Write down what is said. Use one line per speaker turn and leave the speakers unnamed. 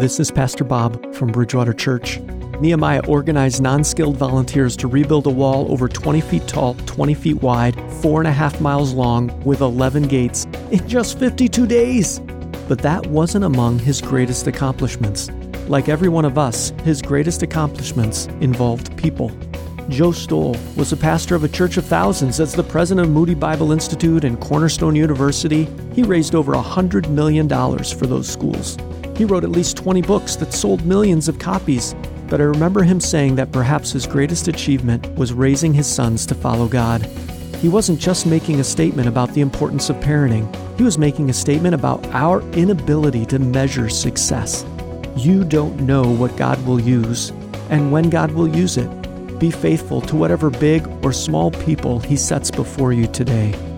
This is Pastor Bob from Bridgewater Church. Nehemiah organized non-skilled volunteers to rebuild a wall over 20 feet tall, 20 feet wide, 4.5 miles long, with 11 gates in just 52 days. But that wasn't among his greatest accomplishments. Like every one of us, his greatest accomplishments involved people. Joe Stoll was a pastor of a church of thousands. As the president of Moody Bible Institute and Cornerstone University, he raised over $100 million for those schools. He wrote at least 20 books that sold millions of copies. But I remember him saying that perhaps his greatest achievement was raising his sons to follow God. He wasn't just making a statement about the importance of parenting. He was making a statement about our inability to measure success. You don't know what God will use and when God will use it. Be faithful to whatever big or small people He sets before you today.